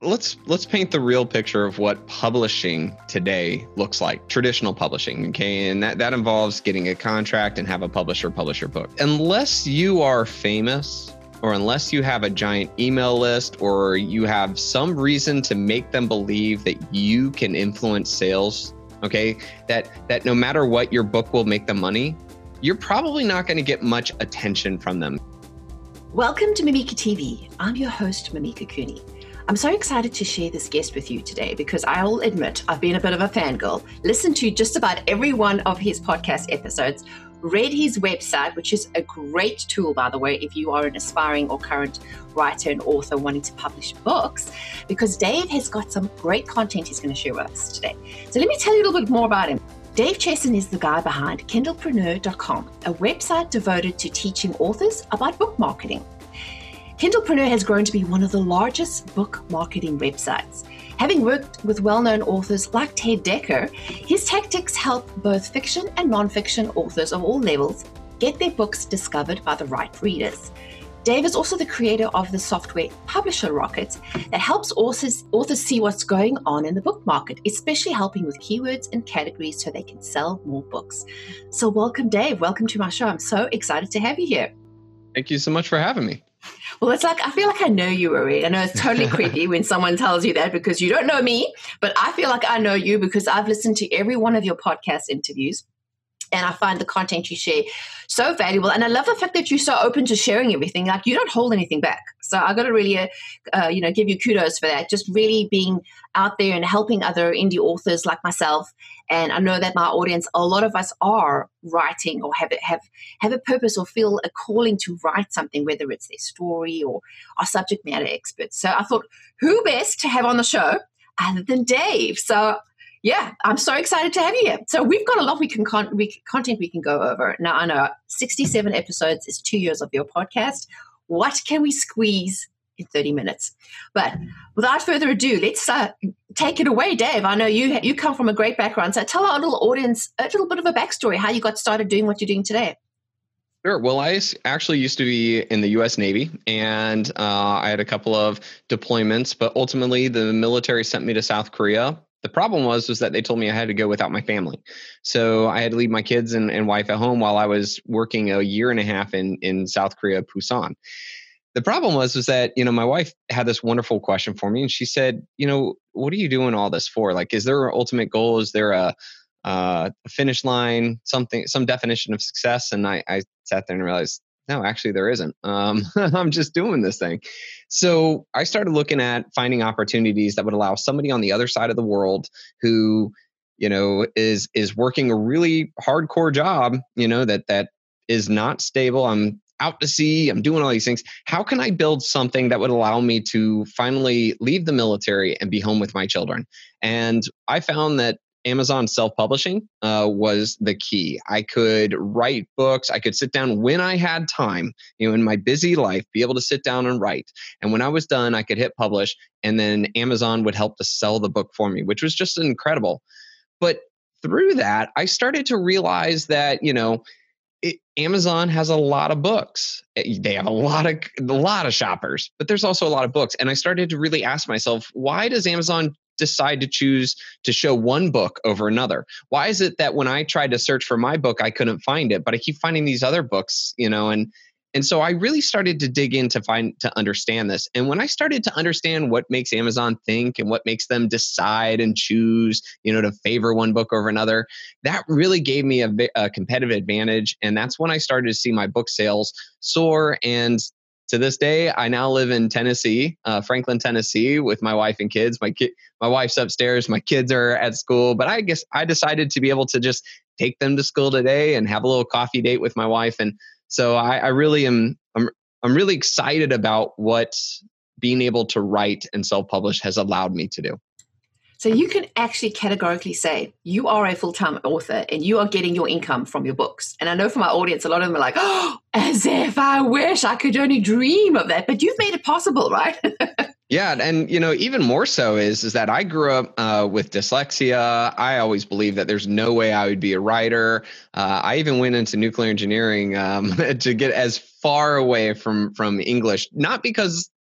let's paint the real picture of what publishing today looks like, traditional publishing, okay? And that involves getting a contract and have a publisher publish your book. Unless you are famous, or unless you have a giant email list, or you have some reason to make them believe that you can influence sales, okay, that no matter what, your book will make them money, you're probably not going to get much attention from them. Welcome to Mimika TV. I'm your host, Mimika Cooney. I'm so excited to share this guest with you today because I'll admit I've been a bit of a fangirl, listened to just about every one of his podcast episodes, read his website, which is a great tool, by the way, if you are an aspiring or current writer and author wanting to publish books, because Dave has got some great content he's going to share with us today. So let me tell you a little bit more about him. Dave Chesson is the guy behind Kindlepreneur.com, a website devoted to teaching authors about book marketing. Kindlepreneur has grown to be one of the largest book marketing websites. Having worked with well-known authors like Ted Dekker, his tactics help both fiction and non-fiction authors of all levels get their books discovered by the right readers. Dave is also the creator of the software Publisher Rocket that helps authors see what's going on in the book market, especially helping with keywords and categories so they can sell more books. So welcome, Dave. Welcome to my show. I'm so excited to have you here. Thank you so much for having me. Well, it's like, I feel like I know you already. I know it's totally creepy when someone tells you that because you don't know me, but I feel like I know you because I've listened to every one of your podcast interviews and I find the content you share so valuable. And I love the fact that you're so open to sharing everything. Like you don't hold anything back. So I got to really, give you kudos for that. Just really being out there and helping other indie authors like myself. And I know that my audience, a lot of us are writing or have a purpose or feel a calling to write something, whether it's their story or our subject matter experts. So I thought, who best to have on the show other than Dave? So yeah, I'm so excited to have you here. So we've got a lot content we can go over. Now, I know 67 episodes is 2 years of your podcast. What can we squeeze in 30 minutes? But without further ado, let's take it away, Dave. I know you come from a great background. So tell our little audience a little bit of a backstory, how you got started doing what you're doing today. Sure. Well, I actually used to be in the U.S. Navy, and I had a couple of deployments, but ultimately the military sent me to South Korea. The problem was that they told me I had to go without my family. So I had to leave my kids and wife at home while I was working a year and a half in South Korea, Busan. The problem was that, my wife had this wonderful question for me, and she said, what are you doing all this for? Like, is there an ultimate goal? Is there a finish line, some definition of success? And I sat there and realized, no, actually there isn't. I'm just doing this thing. So I started looking at finding opportunities that would allow somebody on the other side of the world who, is working a really hardcore job, that is not stable. I'm out to sea. I'm doing all these things. How can I build something that would allow me to finally leave the military and be home with my children? And I found that Amazon self-publishing was the key. I could write books. I could sit down when I had time, in my busy life, be able to sit down and write. And when I was done, I could hit publish, and then Amazon would help to sell the book for me, which was just incredible. But through that, I started to realize that, Amazon has a lot of books. They have a lot of shoppers, but there's also a lot of books. And I started to really ask myself, why does Amazon decide to choose to show one book over another? Why is it that when I tried to search for my book, I couldn't find it, but I keep finding these other books, and so I really started to dig in to understand this. And when I started to understand what makes Amazon think and what makes them decide and choose, to favor one book over another, that really gave me a competitive advantage. And that's when I started to see my book sales soar. And to this day, I now live in Tennessee, Franklin, Tennessee, with my wife and kids. My wife's upstairs, my kids are at school, but I guess I decided to be able to just take them to school today and have a little coffee date with my wife. And so I really am. I'm really excited about what being able to write and self-publish has allowed me to do. So you can actually categorically say you are a full-time author and you are getting your income from your books. And I know for my audience, a lot of them are like, oh, as if I wish I could only dream of that. But you've made it possible, right? Yeah. And, even more so is that I grew up with dyslexia. I always believed that there's no way I would be a writer. I even went into nuclear engineering to get as far away from English, not because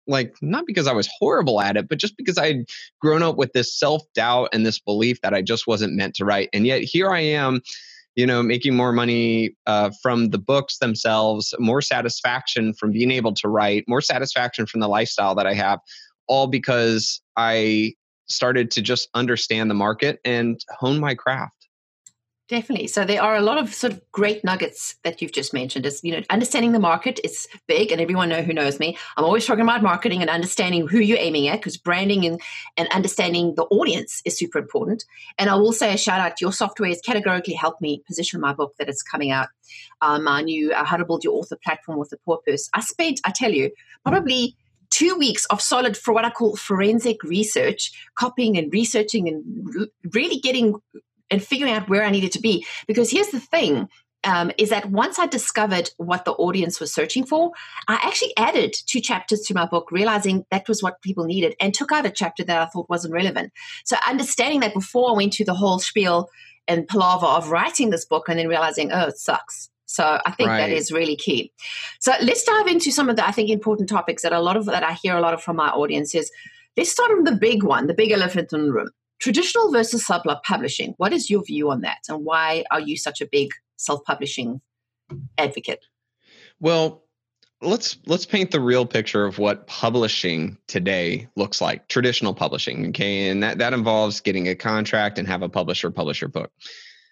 like, not because I was horrible at it, but just because I'd grown up with this self-doubt and this belief that I just wasn't meant to write. And yet here I am, making more money from the books themselves, more satisfaction from being able to write, more satisfaction from the lifestyle that I have, all because I started to just understand the market and hone my craft. Definitely. So there are a lot of sort of great nuggets that you've just mentioned. Is understanding the market is big, and everyone who knows me, I'm always talking about marketing and understanding who you're aiming at, because branding and understanding the audience is super important. And I will say a shout out: your software has categorically helped me position my book that is coming out. My new How to Build Your Author Platform with the Poor Purse. I spent, I tell you, probably 2 weeks of solid, for what I call forensic research, copying and researching and really getting and figuring out where I needed to be. Because here's the thing, is that once I discovered what the audience was searching for, I actually added 2 chapters to my book, realizing that was what people needed, and took out a chapter that I thought wasn't relevant. So understanding that before I went to the whole spiel and palaver of writing this book and then realizing, oh, it sucks. So I think that is really key. So let's dive into some of the, I think, important topics that I hear a lot of from my audience is, let's start with the big one, the big elephant in the room. Traditional versus self-publishing. What is your view on that? And why are you such a big self-publishing advocate? Well, let's paint the real picture of what publishing today looks like, traditional publishing, okay? And that involves getting a contract and have a publisher publish your book.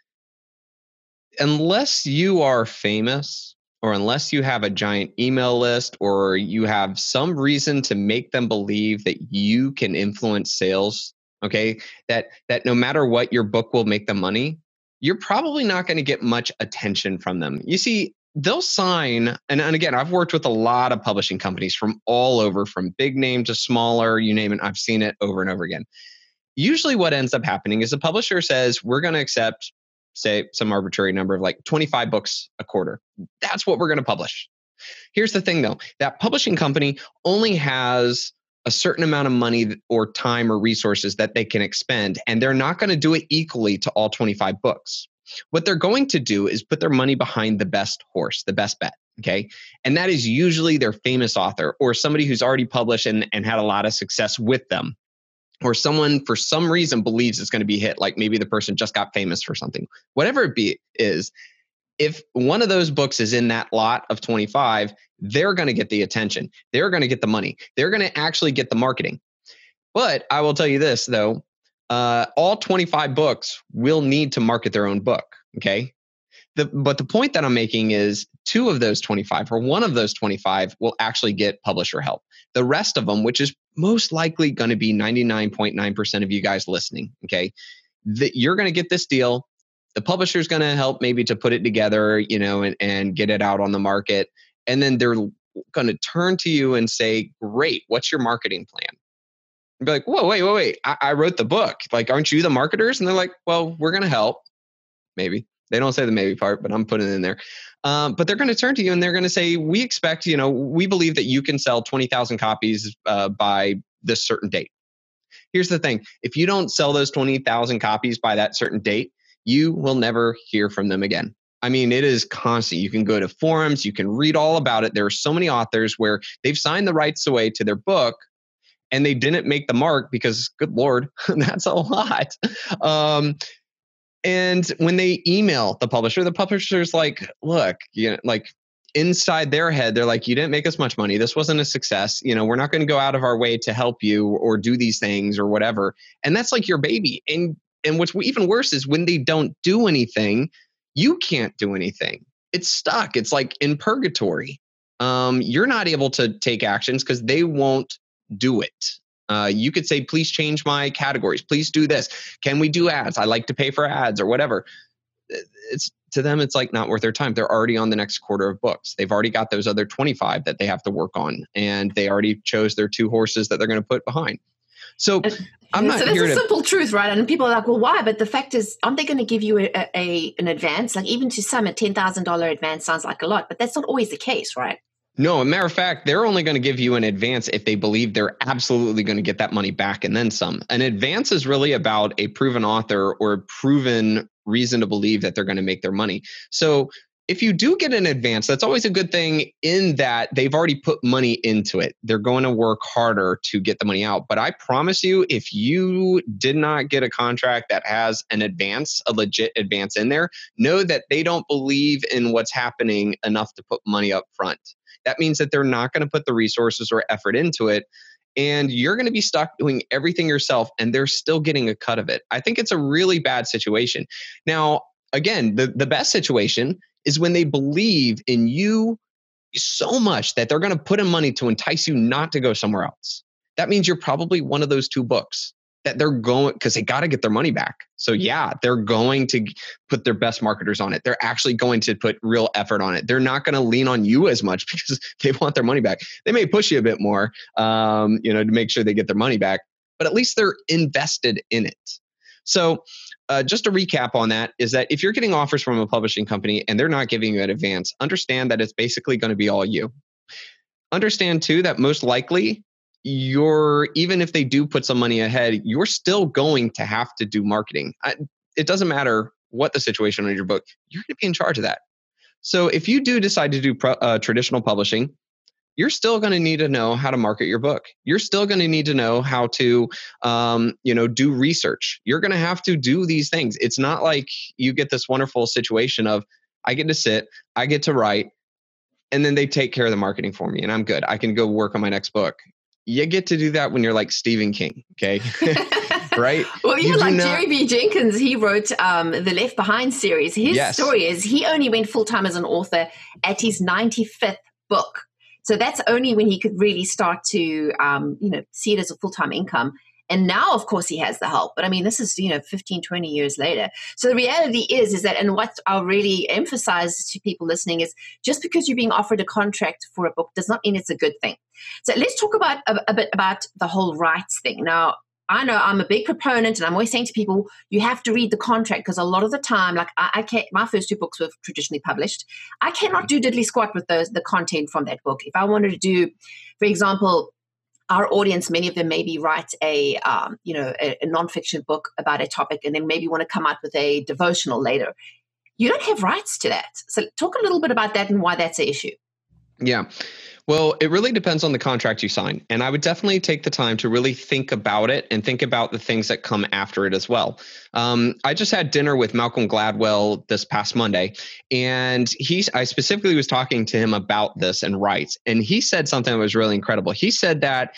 Unless you are famous, or unless you have a giant email list, or you have some reason to make them believe that you can influence sales, okay, that no matter what, your book will make them money, you're probably not going to get much attention from them. You see, they'll sign, and again, I've worked with a lot of publishing companies from all over, from big name to smaller, you name it. I've seen it over and over again. Usually what ends up happening is the publisher says, we're going to accept, say, some arbitrary number of like 25 books a quarter. That's what we're going to publish. Here's the thing though, that publishing company only has a certain amount of money or time or resources that they can expend, and they're not going to do it equally to all 25 books. What they're going to do is put their money behind the best horse, the best bet, okay? And that is usually their famous author, or somebody who's already published and had a lot of success with them, or someone for some reason believes it's going to be hit, like maybe the person just got famous for something. Whatever it is, if one of those books is in that lot of 25, they're going to get the attention. They're going to get the money. They're going to actually get the marketing. But I will tell you this, though, all 25 books will need to market their own book, okay? But the point that I'm making is 2 of those 25, or 1 of those 25, will actually get publisher help. The rest of them, which is most likely going to be 99.9% of you guys listening, okay, you're going to get this deal. The publisher's going to help maybe to put it together, and get it out on the market. And then they're going to turn to you and say, great, what's your marketing plan? And be like, whoa, wait. I wrote the book. Like, aren't you the marketers? And they're like, well, we're going to help. Maybe. They don't say the maybe part, but I'm putting it in there. But they're going to turn to you and they're going to say, we expect, we believe that you can sell 20,000 copies by this certain date. Here's the thing. If you don't sell those 20,000 copies by that certain date, you will never hear from them again. I mean, it is constant. You can go to forums, you can read all about it. There are so many authors where they've signed the rights away to their book and they didn't make the mark because, good Lord, that's a lot. And when they email the publisher's like, look, like inside their head, they're like, you didn't make us much money. This wasn't a success. We're not going to go out of our way to help you or do these things or whatever. And that's like your baby. And what's even worse is when they don't do anything, you can't do anything. It's stuck. It's like in purgatory. You're not able to take actions because they won't do it. You could say, please change my categories. Please do this. Can we do ads? I like to pay for ads or whatever. It's to them, it's like not worth their time. They're already on the next quarter of books. They've already got those other 25 that they have to work on. And they already chose their 2 horses that they're going to put behind. So I'm not so here there's to... a simple truth, right? And people are like, well, why? But the fact is, aren't they going to give you an advance? Like even to some, a $10,000 advance sounds like a lot, but that's not always the case, right? No, as a matter of fact, they're only going to give you an advance if they believe they're absolutely going to get that money back and then some. An advance is really about a proven author or a proven reason to believe that they're going to make their money. So if you do get an advance, that's always a good thing in that they've already put money into it. They're going to work harder to get the money out. But I promise you, if you did not get a contract that has an advance, a legit advance in there, know that they don't believe in what's happening enough to put money up front. That means that they're not going to put the resources or effort into it. And you're going to be stuck doing everything yourself, and they're still getting a cut of it. I think it's a really bad situation. Now, again, the best situation is when they believe in you so much that they're going to put in money to entice you not to go somewhere else. That means you're probably one of those two books that they're going, because they got to get their money back. So yeah, they're going to put their best marketers on it. They're actually going to put real effort on it. They're not going to lean on you as much because they want their money back. They may push you a bit more, to make sure they get their money back, but at least they're invested in it. So just a recap on that is that if you're getting offers from a publishing company and they're not giving you an advance, understand that it's basically going to be all you. Understand too that most likely even if they do put some money ahead, you're still going to have to do marketing. It doesn't matter what the situation on your book, you're going to be in charge of that. So if you do decide to do traditional publishing, you're still going to need to know how to market your book. You're still going to need to know how to, do research. You're going to have to do these things. It's not like you get this wonderful situation of, I get to sit, I get to write, and then they take care of the marketing for me and I'm good. I can go work on my next book. You get to do that when you're like Stephen King, okay? Right? Well, even like Jerry B. Jenkins, he wrote the Left Behind series. His story is he only went full-time as an author at his 95th book. So that's only when he could really start to, see it as a full-time income. And now, of course, he has the help. But I mean, this is, 15, 20 years later. So the reality is that, and what I'll really emphasize to people listening is just because you're being offered a contract for a book does not mean it's a good thing. So let's talk about a bit about the whole rights thing. Now, I know I'm a big proponent, and I'm always saying to people, you have to read the contract because a lot of the time, like I can't, my first two books were traditionally published. I cannot do diddly squat with the content from that book. If I wanted to do, for example, our audience, many of them maybe write a nonfiction book about a topic and then maybe want to come out with a devotional later. You don't have rights to that. So talk a little bit about that and why that's an issue. Yeah. Well, it really depends on the contract you sign. And I would definitely take the time to really think about it and think about the things that come after it as well. I just had dinner with Malcolm Gladwell this past Monday, and I specifically was talking to him about this and rights. And he said something that was really incredible. He said that,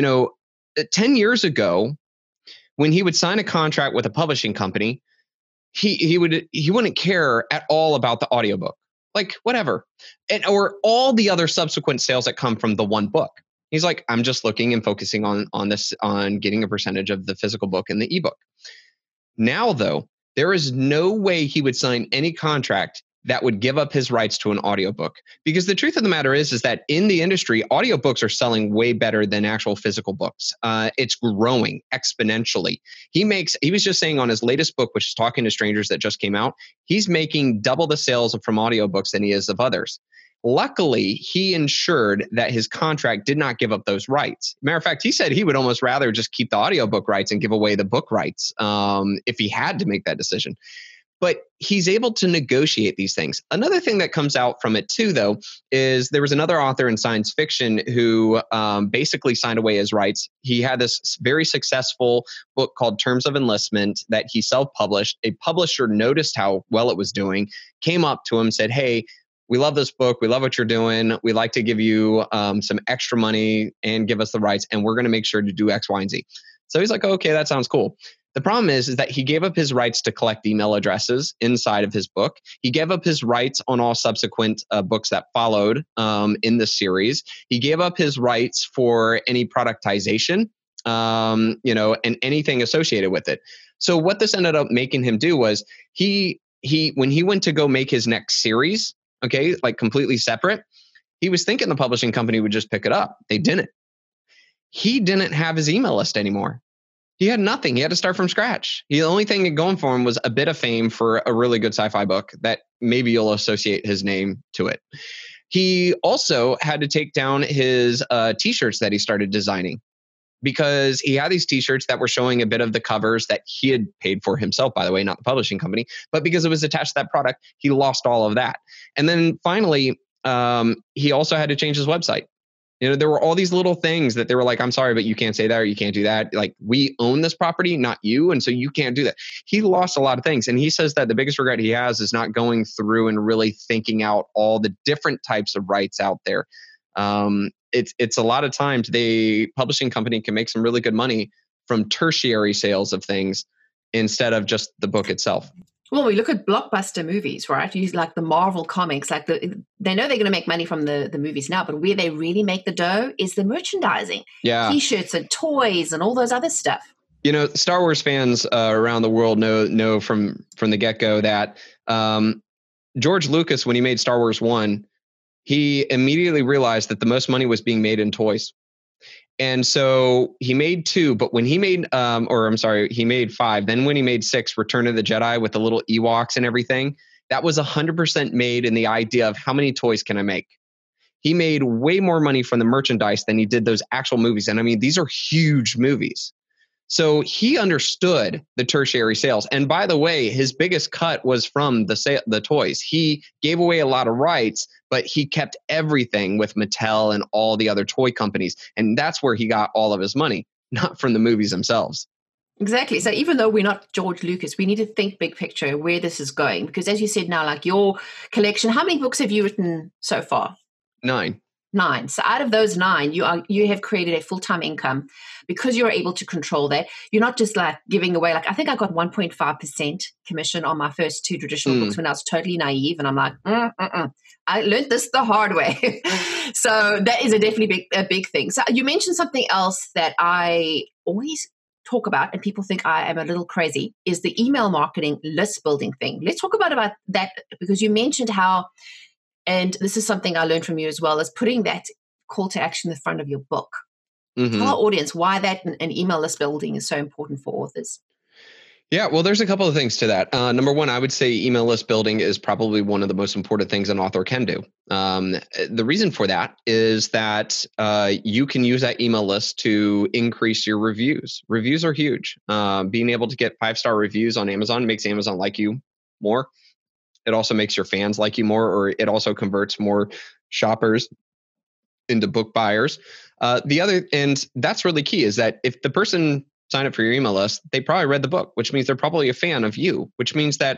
10 years ago, when he would sign a contract with a publishing company, he wouldn't care at all about the audiobook. Like whatever, or all the other subsequent sales that come from the one book. He's like, I'm just looking and focusing on this, on getting a percentage of the physical book and the ebook. Now, though, there is no way he would sign any contract that would give up his rights to an audiobook. Because the truth of the matter is that in the industry, audiobooks are selling way better than actual physical books. It's growing exponentially. He was just saying on his latest book, which is Talking to Strangers that just came out, he's making double the sales from audiobooks than he is of others. Luckily, he ensured that his contract did not give up those rights. Matter of fact, he said he would almost rather just keep the audiobook rights and give away the book rights if he had to make that decision. But he's able to negotiate these things. Another thing that comes out from it too, though, is there was another author in science fiction who basically signed away his rights. He had this very successful book called Terms of Enlistment that he self-published. A publisher noticed how well it was doing, came up to him, said, hey, we love this book. We love what you're doing. We'd like to give you some extra money and give us the rights, and we're going to make sure to do X, Y, and Z. So he's like, okay, that sounds cool. The problem is that he gave up his rights to collect email addresses inside of his book. He gave up his rights on all subsequent books that followed in the series. He gave up his rights for any productization, and anything associated with it. So what this ended up making him do was he when he went to go make his next series, okay, like completely separate, he was thinking the publishing company would just pick it up. They didn't. He didn't have his email list anymore. He had nothing. He had to start from scratch. The only thing going for him was a bit of fame for a really good sci-fi book that maybe you'll associate his name to it. He also had to take down his t-shirts that he started designing. because he had these t-shirts that were showing a bit of the covers that he had paid for himself, by the way, not the publishing company, but because it was attached to that product, he lost all of that. And then finally, he also had to change his website. There were all these little things that they were like, I'm sorry, but you can't say that, or you can't do that. Like, we own this property, not you. And so you can't do that. He lost a lot of things. And he says that the biggest regret he has is not going through and really thinking out all the different types of rights out there. It's a lot of times the publishing company can make some really good money from tertiary sales of things instead of just the book itself. Well, we look at blockbuster movies, right? You like the Marvel comics, they know they're going to make money from the movies now, but where they really make the dough is the merchandising, T-shirts and toys and all those other stuff. Star Wars fans around the world know from the get-go that George Lucas, when he made Star Wars 1, he immediately realized that the most money was being made in toys. And so he made 2, but when he made, he made 5. Then when he made 6, Return of the Jedi with the little Ewoks and everything, that was 100% made in the idea of how many toys can I make? He made way more money from the merchandise than he did those actual movies. And I mean, these are huge movies. So he understood the tertiary sales. And by the way, his biggest cut was from the toys. He gave away a lot of rights, but he kept everything with Mattel and all the other toy companies. And that's where he got all of his money, not from the movies themselves. Exactly. So even though we're not George Lucas, we need to think big picture where this is going. Because as you said now, like your collection, how many books have you written so far? 9. 9. So out of those 9, you have created a full-time income because you're able to control that. You're not just like giving away, like I think I got 1.5% commission on my first 2 traditional books when I was totally naive. And I'm like, I learned this the hard way. So that is definitely a big thing. So you mentioned something else that I always talk about and people think I am a little crazy is the email marketing list building thing. Let's talk about that because you mentioned how, and this is something I learned from you as well, is putting that call to action in the front of your book. Mm-hmm. Tell our audience why that and email list building is so important for authors. Yeah, well, there's a couple of things to that. Number one, I would say email list building is probably one of the most important things an author can do. The reason for that is that you can use that email list to increase your reviews. Reviews are huge. Being able to get 5-star reviews on Amazon makes Amazon like you more. It also makes your fans like you more, or it also converts more shoppers into book buyers. And that's really key, is that if the person signed up for your email list, they probably read the book, which means they're probably a fan of you, which means that,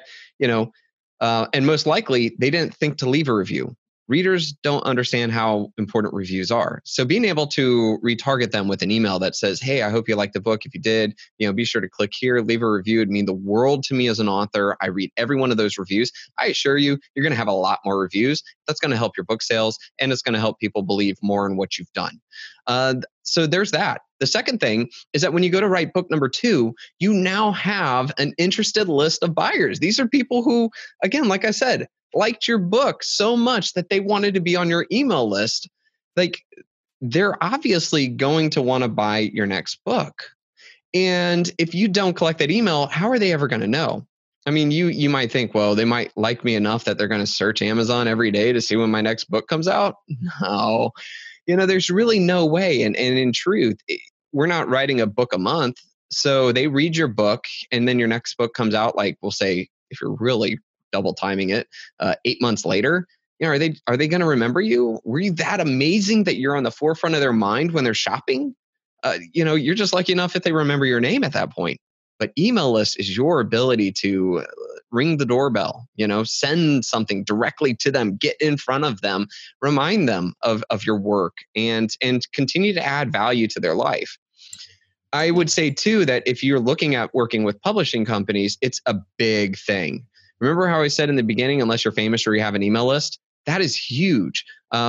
and most likely they didn't think to leave a review. Readers don't understand how important reviews are. So being able to retarget them with an email that says, hey, I hope you liked the book. If you did, be sure to click here, leave a review. It'd mean the world to me as an author. I read every one of those reviews. I assure you, you're going to have a lot more reviews. That's going to help your book sales, and it's going to help people believe more in what you've done. So there's that. The second thing is that when you go to write book number 2, you now have an interested list of buyers. These are people who, again, like I said, liked your book so much that they wanted to be on your email list. Like, they're obviously going to want to buy your next book. And if you don't collect that email, how are they ever going to know? I mean, you might think, well, they might like me enough that they're going to search Amazon every day to see when my next book comes out. No, there's really no way. And in truth, we're not writing a book a month. So they read your book, and then your next book comes out, like, we'll say, if you're really double timing it, 8 months later, are they going to remember you? Were you that amazing that you're on the forefront of their mind when they're shopping? You're just lucky enough if they remember your name at that point. But email list is your ability to ring the doorbell, send something directly to them, get in front of them, remind them of your work, and continue to add value to their life. I would say too that if you're looking at working with publishing companies, it's a big thing. Remember how I said in the beginning, unless you're famous or you have an email list, that is huge.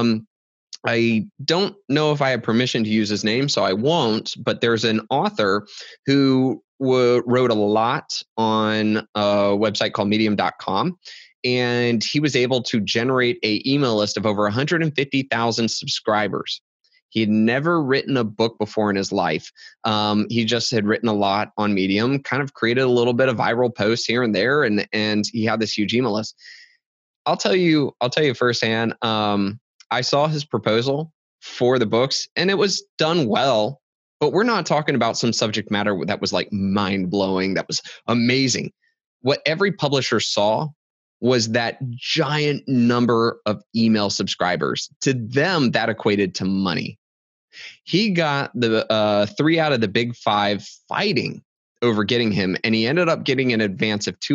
I don't know if I have permission to use his name, so I won't, but there's an author who wrote a lot on a website called medium.com, and he was able to generate an email list of over 150,000 subscribers. He had never written a book before in his life. He just had written a lot on Medium, kind of created a little bit of viral posts here and there, and he had this huge email list. I'll tell you firsthand, I saw his proposal for the books, and it was done well, But we're not talking about some subject matter that was like mind blowing, that was amazing. What every publisher saw was that giant number of email subscribers. To them, that equated to money. He got the 3 out of the big 5 fighting over getting him, and he ended up getting an advance of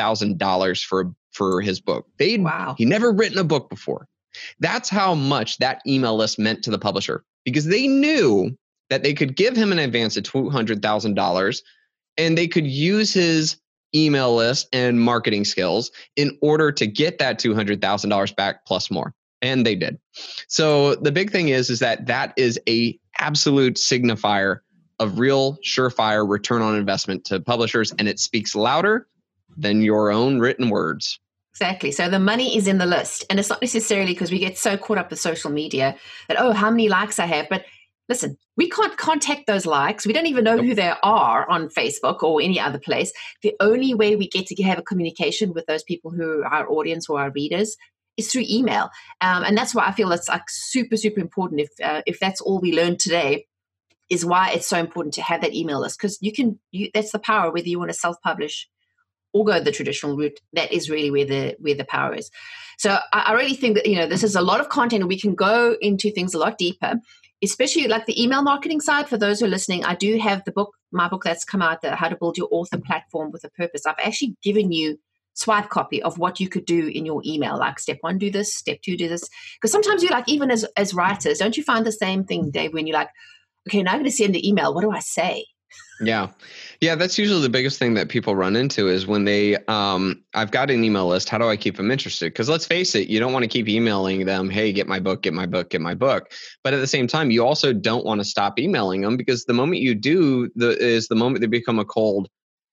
$200,000 for his book. Wow. He never written a book before. That's how much that email list meant to the publisher, because they knew that they could give him an advance of $200,000 and they could use his email list and marketing skills in order to get that $200,000 back plus more. And they did. So the big thing is that is a absolute signifier of real surefire return on investment to publishers, and it speaks louder than your own written words. Exactly. So the money is in the list, and it's not necessarily because we get so caught up with social media that, oh, how many likes I have. But listen, we can't contact those likes. We don't even know who they are on Facebook or any other place. The only way we get to have a communication with those people who are our audience or our readers is through email. And that's why I feel it's like super, super important. If that's all we learned today, is why it's so important to have that email list, because that's the power, whether you want to self-publish or go the traditional route. That is really where the power is. So I really think that, this is a lot of content, and we can go into things a lot deeper, especially like the email marketing side. For those who are listening, I do have my book that's come out, the How to Build Your Author Platform with a Purpose. I've actually given you swipe copy of what you could do in your email, like step 1, do this, step 2, do this. Because sometimes you're like, even as writers, don't you find the same thing, Dave, when you're like, okay, now I'm going to send the email. What do I say? Yeah. That's usually the biggest thing that people run into is when they, I've got an email list. How do I keep them interested? Because let's face it, you don't want to keep emailing them, hey, get my book, get my book, get my book. But at the same time, you also don't want to stop emailing them, because the moment you do is the moment they become a cold,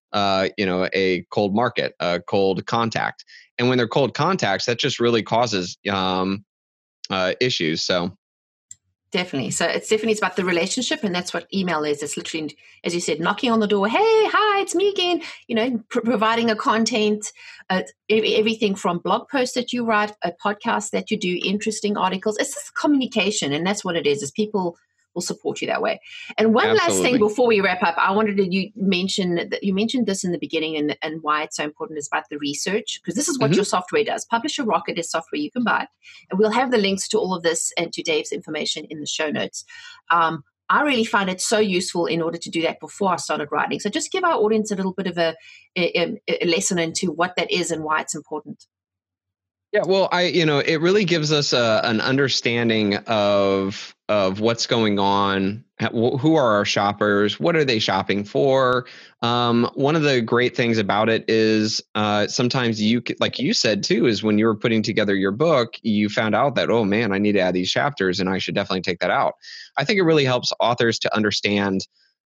a cold market, a cold contact. And when they're cold contacts, that just really causes issues. So. Definitely. So it's about the relationship, and that's what email is. It's literally, as you said, knocking on the door. Hey, hi, it's me again. Providing a content, everything from blog posts that you write, a podcast that you do, interesting articles. It's just communication, and that's what it is people will support you that way. And one last thing before we wrap up, I wanted you mentioned this in the beginning, and why it's so important is about the research, because this is what your software does. Publisher Rocket is software you can buy, and we'll have the links to all of this and to Dave's information in the show notes. I really find it so useful in order to do that before I started writing. So just give our audience a little bit of a lesson into what that is and why it's important. Yeah, well, it really gives us an understanding of what's going on. Who are our shoppers? What are they shopping for? One of the great things about it is sometimes like you said too, is when you were putting together your book, you found out that, oh man, I need to add these chapters and I should definitely take that out. I think it really helps authors to understand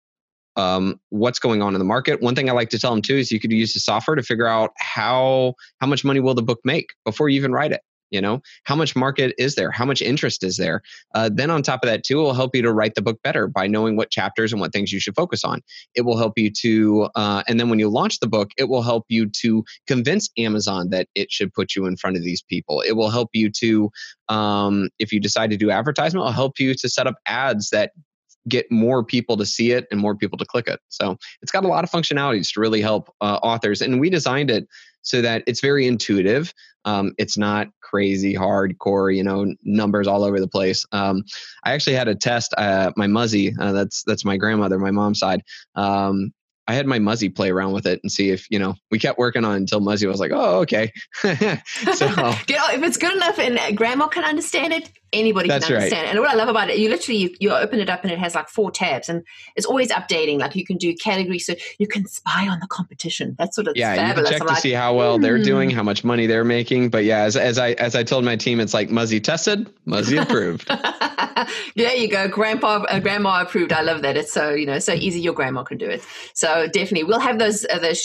what's going on in the market. One thing I like to tell them too is you could use the software to figure out how much money will the book make before you even write it. How much market is there? How much interest is there? Then on top of that too, it will help you to write the book better by knowing what chapters and what things you should focus on. It will help you to, and then when you launch the book, it will help you to convince Amazon that it should put you in front of these people. It will help you to, if you decide to do advertisement, it will help you to set up ads that get more people to see it and more people to click it. So it's got a lot of functionalities to really help authors. And we designed it so that it's very intuitive. It's not crazy hardcore, numbers all over the place. I actually had a test, my Muzzy, that's my grandmother, my mom's side. I had my Muzzy play around with it and see if, we kept working on it until Muzzy was like, oh, okay. So if it's good enough and grandma can understand it, anybody can understand it. And what I love about it, you open it up and it has like 4 tabs and it's always updating. Like you can do categories, so you can spy on the competition. That's what it's fabulous. You can check to see how well they're doing, how much money they're making. But yeah, as I told my team, it's like Muzzy tested, Muzzy approved. There you go. Grandma approved. I love that. It's so, so easy. Your grandma can do it. So definitely we'll have those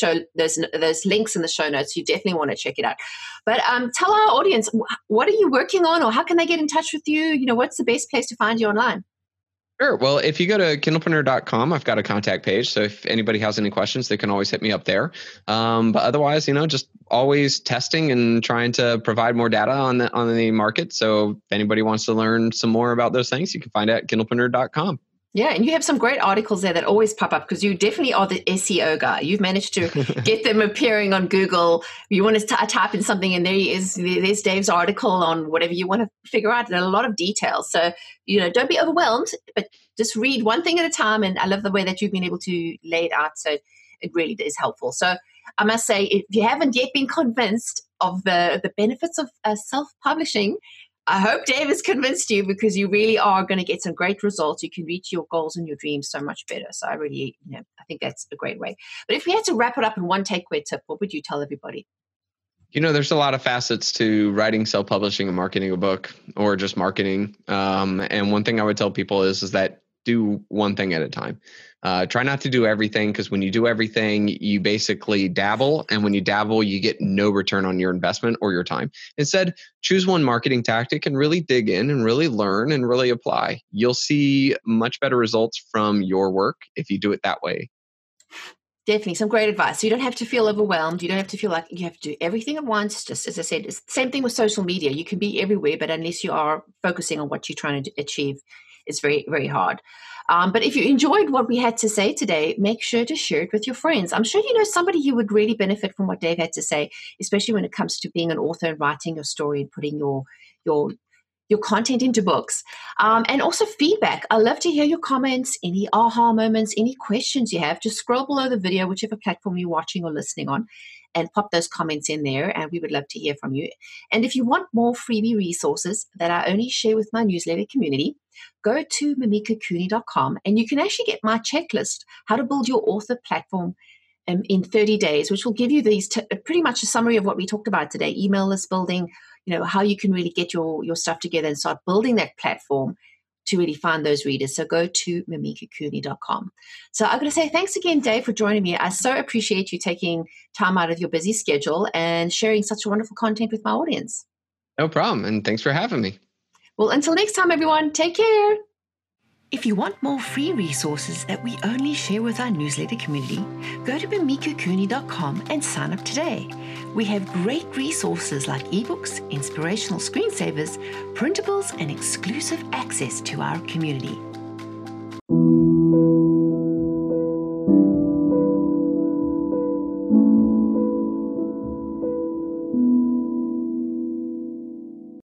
links in the show notes. You definitely want to check it out. But tell our audience, what are you working on, or how can they get in touch with you? What's the best place to find you online? Sure. Well, if you go to kindlepreneur.com, I've got a contact page. So if anybody has any questions, they can always hit me up there. But otherwise, just always testing and trying to provide more data on the market. So if anybody wants to learn some more about those things, you can find it at kindlepreneur.com. Yeah, and you have some great articles there that always pop up because you definitely are the SEO guy. You've managed to get them appearing on Google. You want to type in something and there's Dave's article on whatever you want to figure out. There are a lot of details. So, don't be overwhelmed, but just read one thing at a time. And I love the way that you've been able to lay it out. So it really is helpful. So I must say, if you haven't yet been convinced of the benefits of self-publishing, I hope Dave has convinced you, because you really are going to get some great results. You can reach your goals and your dreams so much better. So I really, I think that's a great way. But if we had to wrap it up in one takeaway tip, what would you tell everybody? There's a lot of facets to writing, self-publishing, and marketing a book, or just marketing. And one thing I would tell people is that do one thing at a time. Try not to do everything, because when you do everything, you basically dabble. And when you dabble, you get no return on your investment or your time. Instead, choose one marketing tactic and really dig in and really learn and really apply. You'll see much better results from your work if you do it that way. Definitely some great advice. So you don't have to feel overwhelmed. You don't have to feel like you have to do everything at once. Just as I said, it's the same thing with social media. You can be everywhere, but unless you are focusing on what you're trying to achieve, it's very, very hard. But if you enjoyed what we had to say today, make sure to share it with your friends. I'm sure you know somebody who would really benefit from what Dave had to say, especially when it comes to being an author and writing your story and putting your content into books. And also feedback. I love to hear your comments, any aha moments, any questions you have. Just scroll below the video, whichever platform you're watching or listening on, and pop those comments in there, and we would love to hear from you. And if you want more freebie resources that I only share with my newsletter community, go to mamikacooney.com, and you can actually get my checklist, how to build your author platform in 30 days, which will give you these pretty much a summary of what we talked about today: email list building, how you can really get your stuff together and start building that platform to really find those readers. So go to mamikacooney.com. So I'm going to say thanks again, Dave, for joining me. I so appreciate you taking time out of your busy schedule and sharing such wonderful content with my audience. No problem. And thanks for having me. Well, until next time, everyone, take care. If you want more free resources that we only share with our newsletter community, go to mamikacooney.com and sign up today. We have great resources like ebooks, inspirational screensavers, printables, and exclusive access to our community.